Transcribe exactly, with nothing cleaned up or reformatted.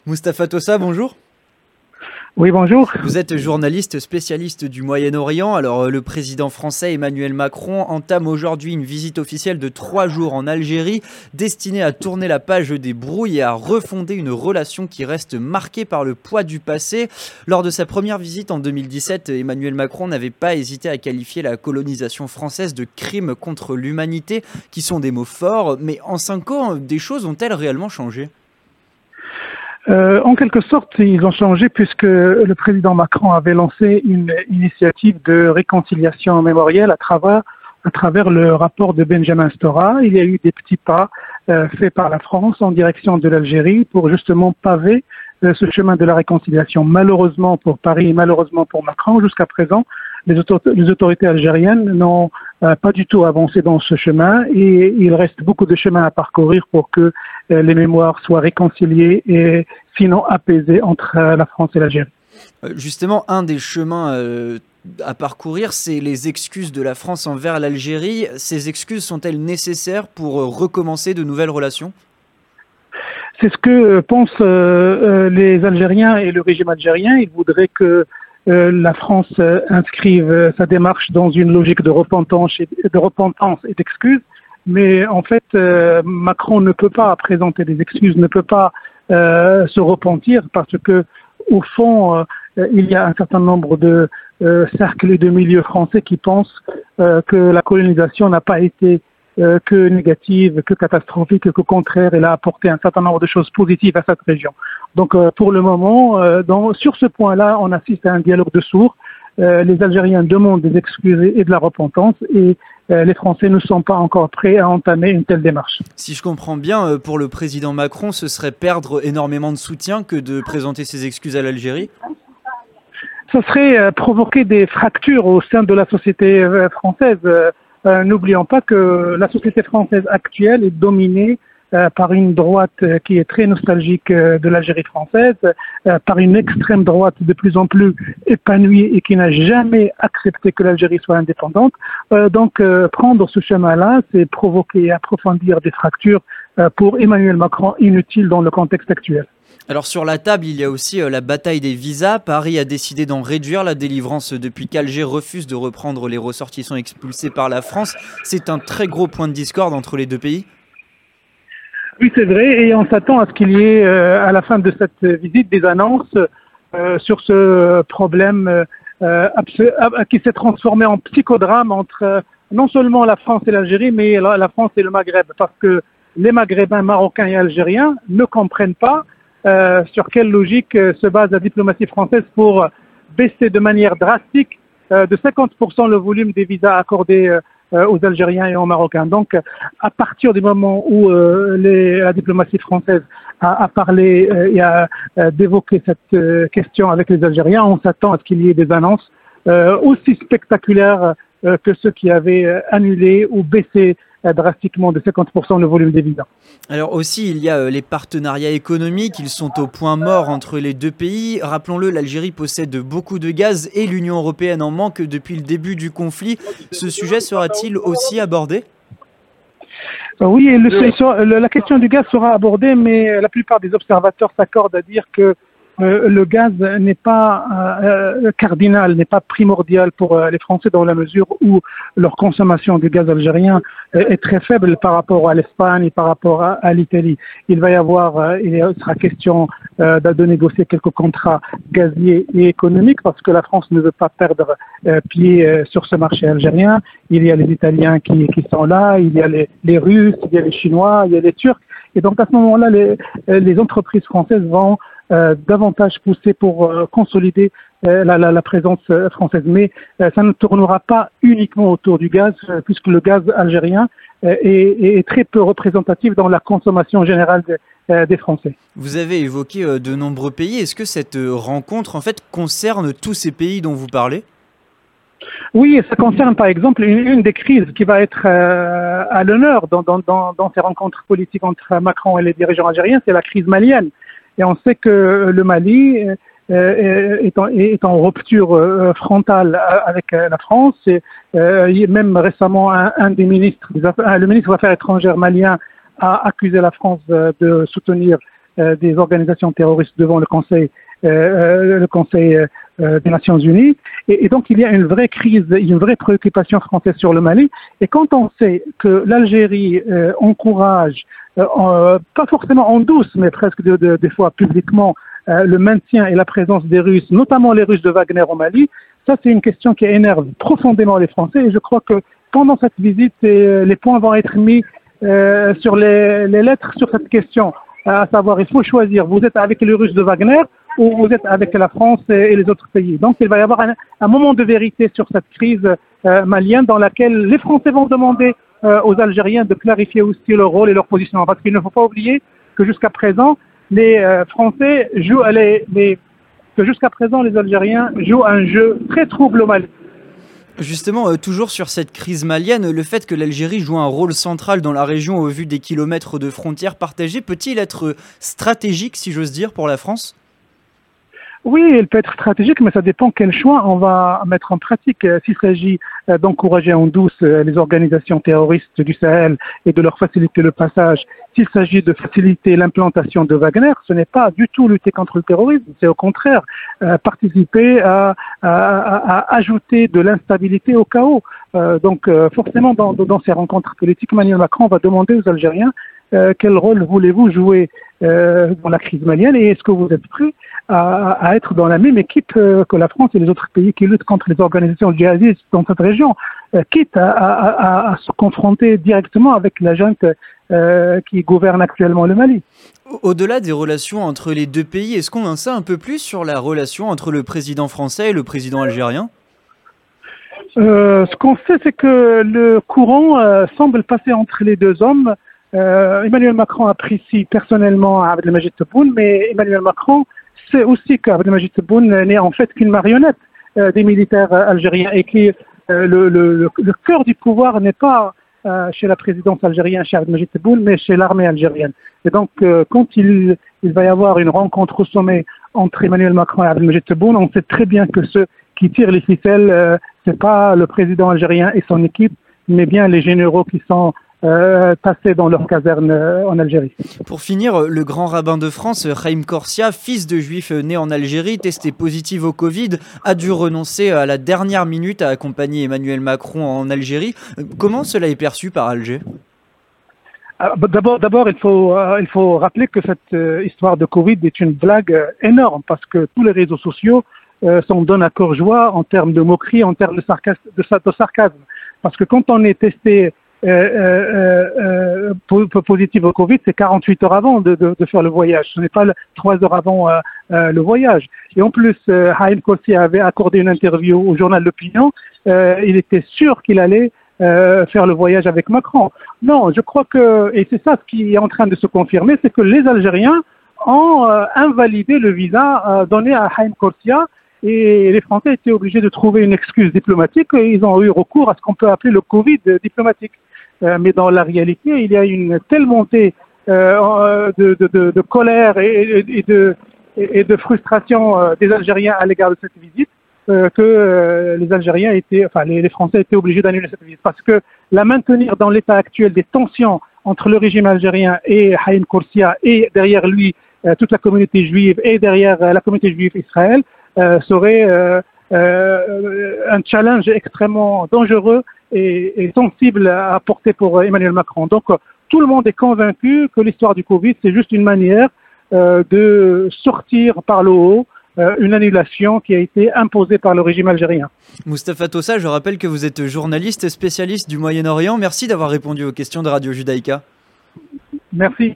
Mustapha Tossa, bonjour. Oui, bonjour. Vous êtes journaliste spécialiste du Moyen-Orient. Alors, le président français Emmanuel Macron entame aujourd'hui une visite officielle de trois jours en Algérie, destinée à tourner la page des brouilles et à refonder une relation qui reste marquée par le poids du passé. Lors de sa première visite en deux mille dix-sept, Emmanuel Macron n'avait pas hésité à qualifier la colonisation française de crime contre l'humanité, qui sont des mots forts. Mais en cinq ans, des choses ont-elles réellement changé ? Euh, en quelque sorte, ils ont changé puisque le président Macron avait lancé une initiative de réconciliation mémorielle à travers, à travers le rapport de Benjamin Stora. Il y a eu des petits pas euh, faits par la France en direction de l'Algérie pour justement paver euh, ce chemin de la réconciliation. Malheureusement pour Paris et malheureusement pour Macron, jusqu'à présent, les, autor- les autorités algériennes n'ont euh, pas du tout avancé dans ce chemin et il reste beaucoup de chemin à parcourir pour que euh, les mémoires soient réconciliées et sinon apaisées entre euh, la France et l'Algérie. Justement, un des chemins euh, à parcourir, c'est les excuses de la France envers l'Algérie. Ces excuses sont-elles nécessaires pour euh, recommencer de nouvelles relations ? C'est ce que pensent euh, euh, les Algériens et le régime algérien. Ils voudraient que euh, la France euh, inscrive euh, sa démarche dans une logique de repentance et, de repentance et d'excuses. Mais en fait, euh, Macron ne peut pas présenter des excuses, ne peut pas euh, se repentir parce que, au fond, euh, il y a un certain nombre de euh, cercles et de milieux français qui pensent euh, que la colonisation n'a pas été euh, que négative, que catastrophique, qu'au contraire, elle a apporté un certain nombre de choses positives à cette région. Donc, euh, pour le moment, euh, dans, sur ce point-là, on assiste à un dialogue de sourds. Euh, les Algériens demandent des excuses et de la repentance et euh, les Français ne sont pas encore prêts à entamer une telle démarche. Si je comprends bien, pour le président Macron, ce serait perdre énormément de soutien que de présenter ses excuses à l'Algérie ? Ce serait euh, provoquer des fractures au sein de la société euh, française. Euh, euh, n'oublions pas que la société française actuelle est dominée euh, par une droite euh, qui est très nostalgique euh, de l'Algérie française, euh, par une extrême droite de plus en plus épanouie et qui n'a jamais accepté que l'Algérie soit indépendante. Euh, donc, euh, prendre ce chemin-là, c'est provoquer et approfondir des fractures euh, pour Emmanuel Macron inutiles dans le contexte actuel. Alors sur la table, il y a aussi euh, la bataille des visas. Paris a décidé d'en réduire la délivrance depuis qu'Alger refuse de reprendre les ressortissants expulsés par la France. C'est un très gros point de discorde entre les deux pays. Oui, c'est vrai, et on s'attend à ce qu'il y ait, euh, à la fin de cette visite, des annonces euh, sur ce problème euh, abs- qui s'est transformé en psychodrame entre euh, non seulement la France et l'Algérie, mais la, la France et le Maghreb, parce que les Maghrébins marocains et algériens ne comprennent pas euh, sur quelle logique euh, se base la diplomatie française pour baisser de manière drastique euh, de cinquante pour cent le volume des visas accordés euh, aux Algériens et aux Marocains. Donc, à partir du moment où euh, les, la diplomatie française a, a parlé euh, et a euh, d'évoquer cette euh, question avec les Algériens, on s'attend à ce qu'il y ait des annonces euh, aussi spectaculaires euh, que ceux qui avaient euh, annulé ou baissé euh, drastiquement de cinquante pour cent le volume des visas. Alors aussi, il y a euh, les partenariats économiques, ils sont au point mort entre les deux pays. Rappelons-le, l'Algérie possède beaucoup de gaz et l'Union européenne en manque depuis le début du conflit. Ce sujet sera-t-il aussi abordé ? Oui, le, la question du gaz sera abordée, mais la plupart des observateurs s'accordent à dire que euh, le gaz n'est pas euh, cardinal, n'est pas primordial pour euh, les Français dans la mesure où leur consommation de gaz algérien euh, est très faible par rapport à l'Espagne et par rapport à, à l'Italie. Il va y avoir, euh, il sera question euh, de, de négocier quelques contrats gaziers et économiques parce que la France ne veut pas perdre euh, pied euh, sur ce marché algérien. Il y a les Italiens qui, qui sont là, il y a les, les Russes, il y a les Chinois, il y a les Turcs. Et donc à ce moment-là, les, les entreprises françaises vont Euh, davantage poussé pour euh, consolider euh, la, la, la présence euh, française. Mais euh, ça ne tournera pas uniquement autour du gaz, euh, puisque le gaz algérien euh, est, est très peu représentatif dans la consommation générale de, euh, des Français. Vous avez évoqué euh, de nombreux pays. Est-ce que cette euh, rencontre en fait concerne tous ces pays dont vous parlez ? Oui, ça concerne par exemple une, une des crises qui va être euh, à l'honneur dans, dans, dans, dans ces rencontres politiques entre Macron et les dirigeants algériens, c'est la crise malienne. Et on sait que le Mali euh, est, en, est en rupture euh, frontale avec euh, la France. Et, euh, même récemment, un, un des ministres, des affaires, le ministre des Affaires étrangères malien a accusé la France de soutenir euh, des organisations terroristes devant le Conseil, euh, le Conseil euh, des Nations Unies. Et, et donc, il y a une vraie crise, une vraie préoccupation française sur le Mali. Et quand on sait que l'Algérie euh, encourage, euh, en, pas forcément en douce, mais presque de, de, des fois publiquement, euh, le maintien et la présence des Russes, notamment les Russes de Wagner au Mali, ça c'est une question qui énerve profondément les Français. Et je crois que pendant cette visite, euh, les points vont être mis euh, sur les, les lettres sur cette question. À savoir, il faut choisir, vous êtes avec les Russes de Wagner ou vous êtes avec la France et les autres pays. Donc il va y avoir un, un moment de vérité sur cette crise euh, malienne dans laquelle les Français vont demander euh, aux Algériens de clarifier aussi leur rôle et leur positionnement. Parce qu'il ne faut pas oublier que jusqu'à présent, les euh, Français jouent, les, les, que jusqu'à présent les Algériens jouent un jeu très trouble au Mali. Justement, euh, toujours sur cette crise malienne, le fait que l'Algérie joue un rôle central dans la région au vu des kilomètres de frontières partagées, peut-il être stratégique, si j'ose dire, pour la France ? Oui, il peut être stratégique, mais ça dépend quel choix on va mettre en pratique. S'il s'agit d'encourager en douce les organisations terroristes du Sahel et de leur faciliter le passage, s'il s'agit de faciliter l'implantation de Wagner, ce n'est pas du tout lutter contre le terrorisme, c'est au contraire euh, participer à, à, à, à ajouter de l'instabilité au chaos. Euh, donc euh, forcément, dans, dans ces rencontres politiques, Emmanuel Macron va demander aux Algériens euh, quel rôle voulez-vous jouer euh, dans la crise malienne et est-ce que vous êtes prêts à, à être dans la même équipe euh, que la France et les autres pays qui luttent contre les organisations djihadistes dans cette région, euh, quitte à, à, à, à se confronter directement avec la junte euh, qui gouverne actuellement le Mali. Au-delà des relations entre les deux pays, est-ce qu'on en sait un peu plus sur la relation entre le président français et le président algérien ? Euh, ce qu'on sait, c'est que le courant euh, semble passer entre les deux hommes. Euh, Emmanuel Macron apprécie personnellement Abdelmadjid Tebboune, mais Emmanuel Macron sait aussi qu'Abdelmadjid Tebboune n'est en fait qu'une marionnette euh, des militaires euh, algériens et que euh, le, le, le cœur du pouvoir n'est pas euh, chez la présidence algérienne, chez Abdelmadjid Tebboune, mais chez l'armée algérienne. Et donc, euh, quand il, il va y avoir une rencontre au sommet entre Emmanuel Macron et Abdelmadjid Tebboune, on sait très bien que ceux qui tirent les ficelles, euh, c'est pas le président algérien et son équipe, mais bien les généraux qui sont Euh, passés dans leur caserne euh, en Algérie. Pour finir, le grand rabbin de France, Haïm Korsia, fils de juif né en Algérie, testé positif au Covid, a dû renoncer à la dernière minute à accompagner Emmanuel Macron en Algérie. Comment cela est perçu par Alger ? D'abord, d'abord, il faut, euh, il faut rappeler que cette euh, histoire de Covid est une blague euh, énorme parce que tous les réseaux sociaux euh, sont d'un accord joie en termes de moquerie, en termes de sarcasme, de, de sarcasme. Parce que quand on est testé Euh, euh, euh, positif au Covid, c'est quarante-huit heures avant de, de, de faire le voyage. Ce n'est pas le, trois heures avant euh, euh, le voyage. Et en plus, euh, Haïm Korsia avait accordé une interview au journal L'Opinion. Euh, il était sûr qu'il allait euh, faire le voyage avec Macron. Non, je crois que, et c'est ça ce qui est en train de se confirmer, c'est que les Algériens ont euh, invalidé le visa euh, donné à Haïm Korsia. Et les Français étaient obligés de trouver une excuse diplomatique et ils ont eu recours à ce qu'on peut appeler le Covid diplomatique. Euh, mais dans la réalité, il y a une telle montée euh, de, de, de, de colère et, et, de, et de frustration euh, des Algériens à l'égard de cette visite euh, que euh, les Algériens étaient, enfin les, les Français étaient obligés d'annuler cette visite parce que la maintenir dans l'état actuel des tensions entre le régime algérien et Haïm Korsia et derrière lui euh, toute la communauté juive et derrière euh, la communauté juive Israël euh, serait euh, euh, un challenge extrêmement dangereux et, et sensible à porter pour Emmanuel Macron. Donc tout le monde est convaincu que l'histoire du Covid, c'est juste une manière euh, de sortir par le haut euh, une annulation qui a été imposée par le régime algérien. Moustapha Tossa, je rappelle que vous êtes journaliste spécialiste du Moyen-Orient. Merci d'avoir répondu aux questions de Radio Judaïka. Merci.